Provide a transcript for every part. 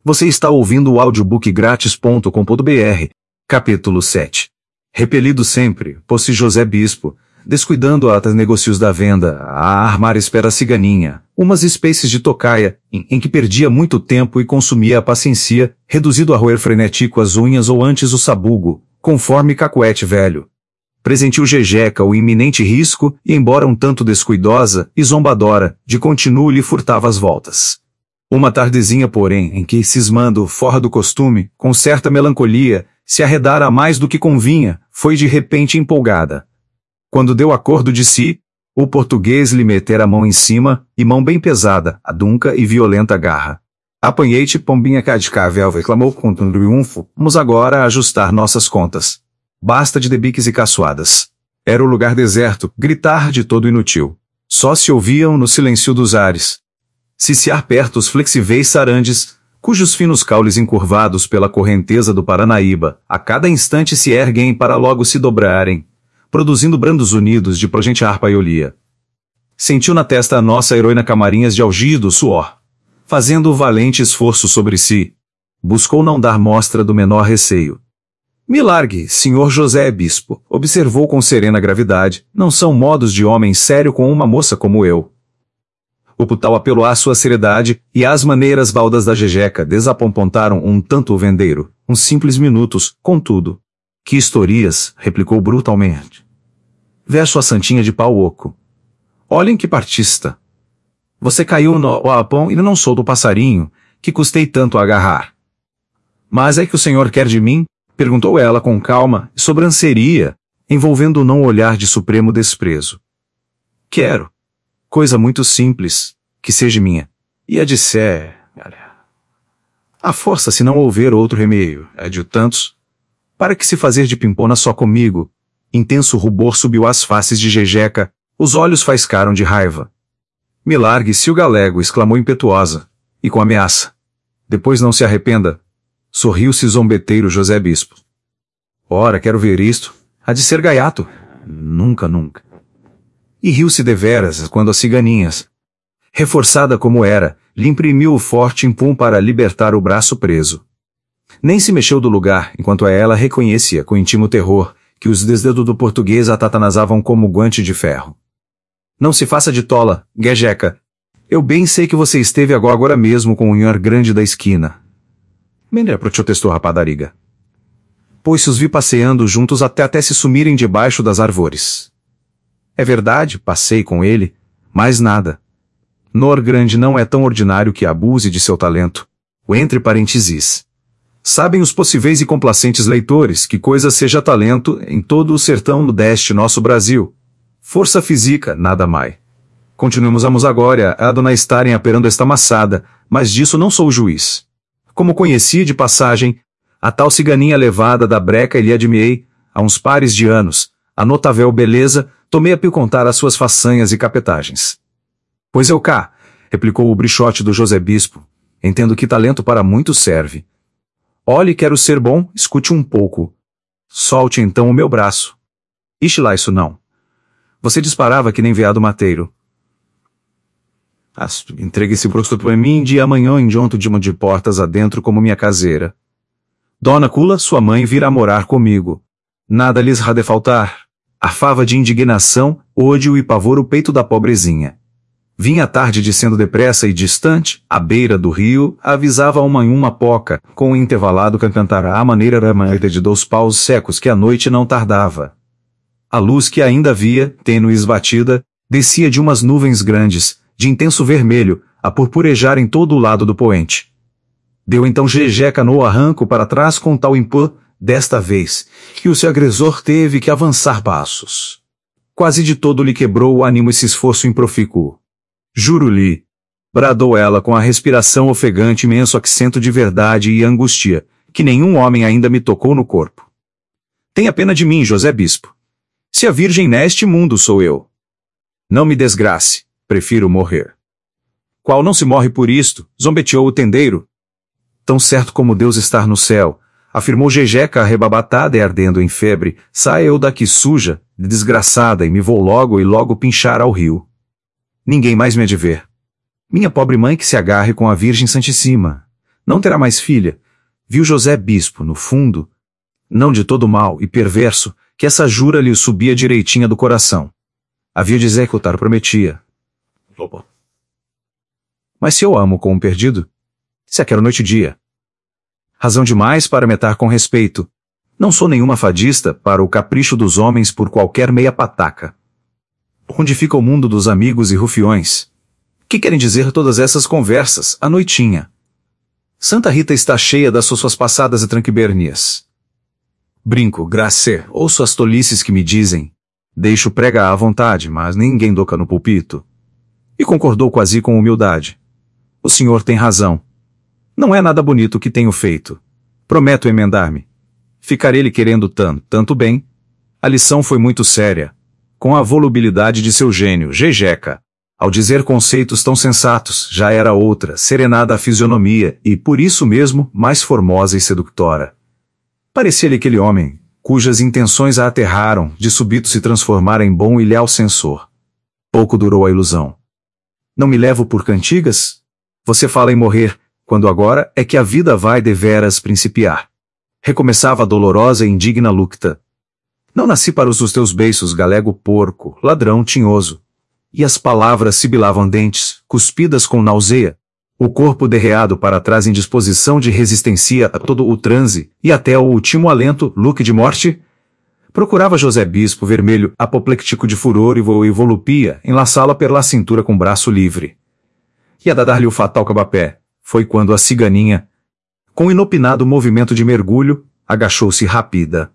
Você está ouvindo o audiobookgratis.com.br, capítulo 7. Repelido sempre, pôs-se José Bispo, descuidando atas negócios da venda, a armar espera ciganinha, umas espécies de tocaia, em que perdia muito tempo e consumia a paciência, reduzido a roer frenético as unhas ou antes o sabugo, conforme cacuete velho. Presentiu Jejeca o iminente risco e, embora um tanto descuidosa e zombadora, de continuo lhe furtava as voltas. Uma tardezinha, porém, em que, cismando fora do costume, com certa melancolia, se arredara mais do que convinha, foi de repente empolgada. Quando deu acordo de si, o português lhe metera a mão em cima, e mão bem pesada, adunca e violenta garra. Apanhei-te, pombinha cadicável, exclamou com triunfo, vamos agora ajustar nossas contas. Basta de debiques e caçoadas. Era o lugar deserto, gritar de todo inútil. Só se ouviam no silêncio dos ares. Ciciar perto os flexíveis sarandes, cujos finos caules encurvados pela correnteza do Paranaíba, a cada instante se erguem para logo se dobrarem, produzindo brandos unidos de progente harpa e olia. Sentiu na testa a nossa heroína camarinhas de algido suor. Fazendo o valente esforço sobre si, buscou não dar mostra do menor receio. Me largue, senhor José Bispo, observou com serena gravidade, não são modos de homem sério com uma moça como eu. O putal apelou à sua seriedade, e as maneiras baldas da Jejeca desapontaram um tanto o vendeiro, uns simples minutos, contudo. Que historias, replicou brutalmente. Verso a santinha de pau oco. Olhem que partista. Você caiu no apão e não sou do passarinho, que custei tanto a agarrar. Mas é que o senhor quer de mim? Perguntou ela com calma e sobranceria, envolvendo o não olhar de supremo desprezo. Quero. Coisa muito simples, que seja minha. E a disser... A força se não houver outro remeio, adjutantos. Para que se fazer de pimpona só comigo? Intenso rubor subiu às faces de Jejeca, os olhos faiscaram de raiva. Me largue-se o galego, exclamou impetuosa, e com ameaça. Depois não se arrependa. Sorriu-se zombeteiro José Bispo. Ora, quero ver isto. Há de ser gaiato. Nunca, nunca. E riu-se deveras quando as ciganinhas, reforçada como era, lhe imprimiu o forte impum para libertar o braço preso. Nem se mexeu do lugar, enquanto a ela reconhecia com íntimo terror que os desdedos do português a tatanazavam como guante de ferro. Não se faça de tola, Jejeca. Eu bem sei que você esteve agora mesmo com o nhor grande da esquina. Mendra protestou rapariga. Pois se os vi passeando juntos até se sumirem debaixo das árvores. É verdade, passei com ele, mas nada. Nor grande não é tão ordinário que abuse de seu talento. O entre parênteses. Sabem os possíveis e complacentes leitores que coisa seja talento em todo o sertão deste nosso Brasil. Força física, nada mais. Continuemos agora a dona estarem aperando esta maçada, mas disso não sou juiz. Como conheci de passagem, a tal ciganinha levada da breca e lhe admirei, há uns pares de anos, a notável beleza, tomei a contar as suas façanhas e capetagens. Pois eu cá, replicou o brichote do José Bispo, entendo que talento para muito serve. Olhe, quero ser bom, escute um pouco. Solte então o meu braço. Ixi lá, isso não. Você disparava que nem veado mateiro. Entregue esse brosto para mim de amanhã em jonto de portas adentro como minha caseira. Dona Cula, sua mãe, virá morar comigo. Nada lhes há de faltar. Arfava de indignação, ódio e pavor o peito da pobrezinha. Vinha a tarde descendo depressa e distante, à beira do rio, avisava uma poca, com um intervalado cantará à maneira ramada de 2 paus secos que a noite não tardava. A luz que ainda havia, tênue esbatida, descia de umas nuvens grandes, de intenso vermelho, a purpurejar em todo o lado do poente. Deu então Jejeca no arranco para trás com tal impã, desta vez, que o seu agressor teve que avançar passos. Quase de todo lhe quebrou o ânimo esse esforço improfícuo. Juro-lhe, bradou ela com a respiração ofegante imenso accento de verdade e angústia, que nenhum homem ainda me tocou no corpo. Tenha pena de mim, José Bispo. Se a virgem neste mundo sou eu. Não me desgrace, prefiro morrer. Qual não se morre por isto, zombeteou o tendeiro. Tão certo como Deus estar no céu, afirmou Jejeca arrebatada e ardendo em febre, saia eu daqui suja, desgraçada e me vou logo pinchar ao rio. Ninguém mais me há de ver. Minha pobre mãe que se agarre com a Virgem Santíssima. Não terá mais filha. Viu José Bispo, no fundo, não de todo mal e perverso, que essa jura lhe subia direitinha do coração. Havia de executar, prometia. Mas se eu amo com um perdido? Se a quero noite e dia. Razão demais para metar com respeito. Não sou nenhuma fadista para o capricho dos homens por qualquer meia pataca. Onde fica o mundo dos amigos e rufiões? Que querem dizer todas essas conversas, à noitinha? Santa Rita está cheia das suas passadas e tranquibernias. Brinco, graçê, ouço as tolices que me dizem. Deixo prega à vontade, mas ninguém doca no pulpito. E concordou quase com humildade. O senhor tem razão. Não é nada bonito o que tenho feito. Prometo emendar-me. Ficar ele querendo tanto bem. A lição foi muito séria. Com a volubilidade de seu gênio, Jejeca. Ao dizer conceitos tão sensatos, já era outra, serenada a fisionomia, e por isso mesmo, mais formosa e sedutora. Parecia-lhe aquele homem, cujas intenções a aterraram, de súbito se transformara em bom e leal censor. Pouco durou a ilusão. Não me levo por cantigas? Você fala em morrer, quando agora é que a vida vai deveras principiar. Recomeçava a dolorosa e indigna lucta. Não nasci para os dos teus beiços, galego porco, ladrão tinhoso. E as palavras sibilavam dentes, cuspidas com náusea. O corpo derreado para trás em disposição de resistência a todo o transe, e até o último alento, luque de morte. Procurava José Bispo vermelho, apoplectico de furor e volupia, enlaçá-la pela cintura com braço livre. E a dar-lhe o fatal cabapé, foi quando a ciganinha, com inopinado movimento de mergulho, agachou-se rápida.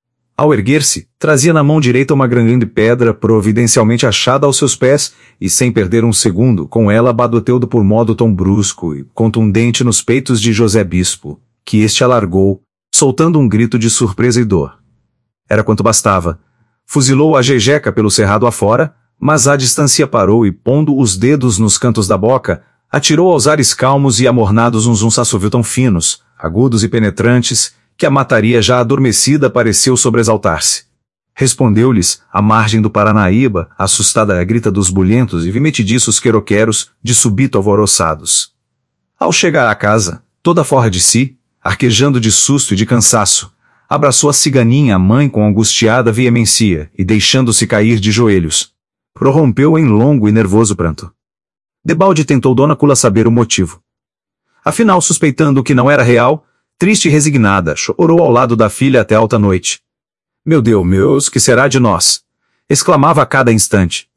Ao erguer-se, trazia na mão direita uma grande pedra providencialmente achada aos seus pés, e sem perder um segundo, com ela bateu por modo tão brusco e contundente nos peitos de José Bispo, que este alargou, soltando um grito de surpresa e dor. Era quanto bastava. Fuzilou a jejeca pelo cerrado afora, mas à distância parou e, pondo os dedos nos cantos da boca, atirou aos ares calmos e amornados uns assovios tão finos, agudos e penetrantes, que a mataria já adormecida pareceu sobresaltar-se. Respondeu-lhes, à margem do Paranaíba, assustada a grita dos bulhentos e metediços queroqueros, de súbito alvoroçados. Ao chegar à casa, toda forra de si, arquejando de susto e de cansaço, abraçou a ciganinha a mãe com angustiada veemência e, deixando-se cair de joelhos, prorrompeu em longo e nervoso pranto. Debalde tentou Dona Cula saber o motivo. Afinal, suspeitando que não era real, triste e resignada, chorou ao lado da filha até alta noite. Meu Deus, que será de nós? Exclamava a cada instante.